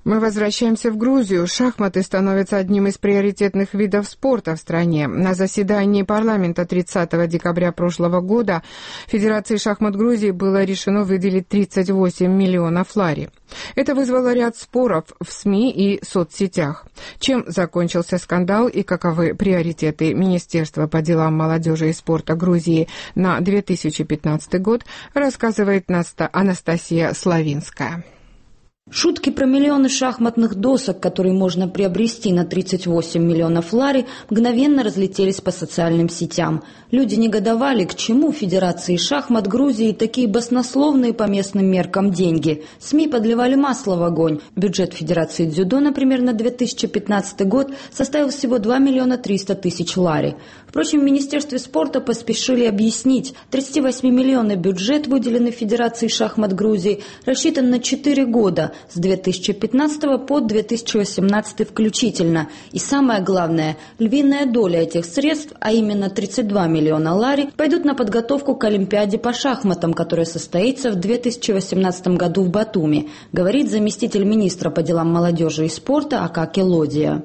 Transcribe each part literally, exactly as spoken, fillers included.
Мы возвращаемся в Грузию. Шахматы становятся одним из приоритетных видов спорта в стране. На заседании парламента тридцатого декабря прошлого года Федерации шахмат Грузии было решено выделить тридцать восемь миллионов лари. Это вызвало ряд споров в СМИ и соцсетях. Чем закончился скандал и каковы приоритеты Министерства по делам молодежи и спорта Грузии на две тысячи пятнадцатый год, рассказывает Анастасия Славинская. Шутки про миллионы шахматных досок, которые можно приобрести на тридцать восемь миллионов лари, мгновенно разлетелись по социальным сетям. Люди негодовали, к чему Федерации шахмат Грузии такие баснословные по местным меркам деньги. СМИ подливали масло в огонь. Бюджет Федерации дзюдо, например, на две тысячи пятнадцатый год составил всего два миллиона триста тысяч лари. Впрочем, в Министерстве спорта поспешили объяснить, тридцативосьмимиллионный бюджет, выделенный Федерацией шахмат Грузии, рассчитан на четыре года, с две тысячи пятнадцатого по две тысячи восемнадцатый включительно. И самое главное, львиная доля этих средств, а именно тридцать два миллиона лари, пойдут на подготовку к Олимпиаде по шахматам, которая состоится в две тысячи восемнадцатом году в Батуми, говорит заместитель министра по делам молодежи и спорта Акаки Лодия.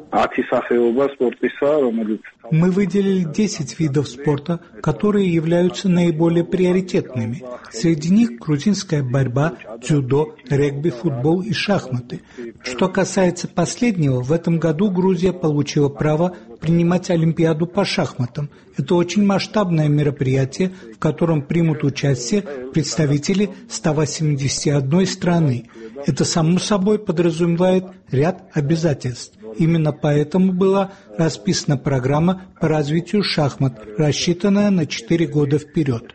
Мы выделили десять видов спорта, которые являются наиболее приоритетными. Среди них грузинская борьба, дзюдо, регби, футбол и шахматы. Что касается последнего, в этом году Грузия получила право принимать Олимпиаду по шахматам. Это очень масштабное мероприятие, в котором примут участие представители ста восьмидесяти одной страны. Это само собой подразумевает ряд обязательств. Именно поэтому была расписана программа по развитию шахмат, рассчитанная на четыре года вперед.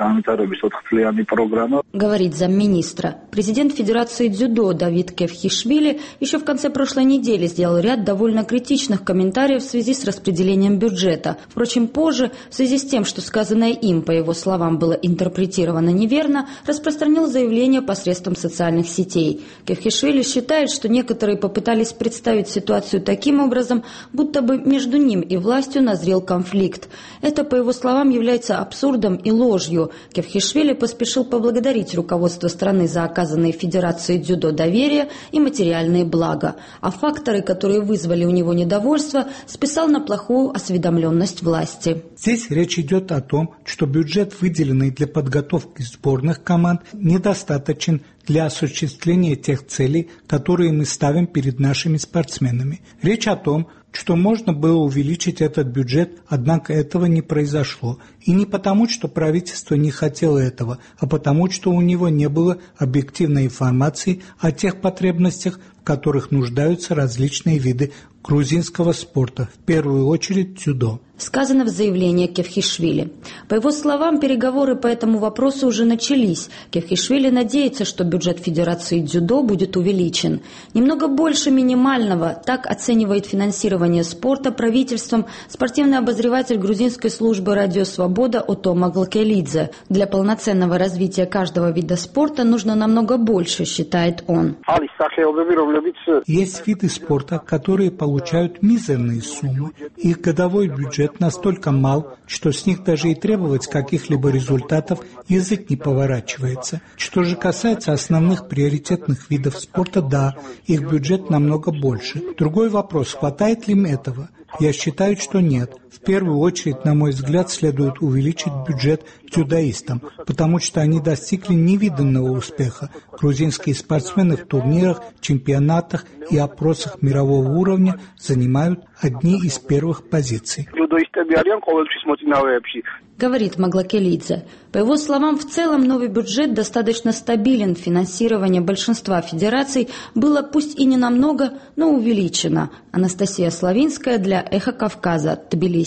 Говорит замминистра. Президент Федерации дзюдо Давид Кевхишвили еще в конце прошлой недели сделал ряд довольно критичных комментариев в связи с распределением бюджета. Впрочем, позже, в связи с тем, что сказанное им, по его словам, было интерпретировано неверно, распространил заявление посредством социальных сетей. Кевхишвили считает, что некоторые попытались представить ситуацию таким образом, будто бы между ним и властью назрел конфликт. Это, по его словам, является абсурдом и ложью. Кевхишвили поспешил поблагодарить руководство страны за оказанные Федерации дзюдо доверие и материальные блага. А факторы, которые вызвали у него недовольство, списал на плохую осведомленность власти. Здесь речь идет о том, что бюджет, выделенный для подготовки сборных команд, недостаточен для осуществления тех целей, которые мы ставим перед нашими спортсменами. Речь о том, что можно было увеличить этот бюджет, однако этого не произошло. И не потому, что правительство не хотело этого, а потому, что у него не было объективной информации о тех потребностях, в которых нуждаются различные виды грузинского спорта, в первую очередь дзюдо. Сказано в заявлении Кевхишвили. По его словам, переговоры по этому вопросу уже начались. Кевхишвили надеется, что бюджет Федерации дзюдо будет увеличен. Немного больше минимального, так оценивает финансирование спорта правительством спортивный обозреватель грузинской службы «Радио Свобода» Ото Маглакелидзе. Для полноценного развития каждого вида спорта нужно намного больше, считает он. Есть виды спорта, которые получают мизерные суммы. Их годовой бюджет настолько мал, что с них даже и требовать каких-либо результатов язык не поворачивается. Что же касается основных приоритетных видов спорта, да, их бюджет намного больше. Другой вопрос, хватает ли им этого? Я считаю, что нет. В первую очередь, на мой взгляд, следует увеличить бюджет дзюдоистам, потому что они достигли невиданного успеха. Грузинские спортсмены в турнирах, чемпионатах и опросах мирового уровня занимают одни из первых позиций. Говорит Маглакелидзе. По его словам, в целом новый бюджет достаточно стабилен. Финансирование большинства федераций было пусть и не намного, но увеличено. Анастасия Славинская для Эхо Кавказа, Тбилиси.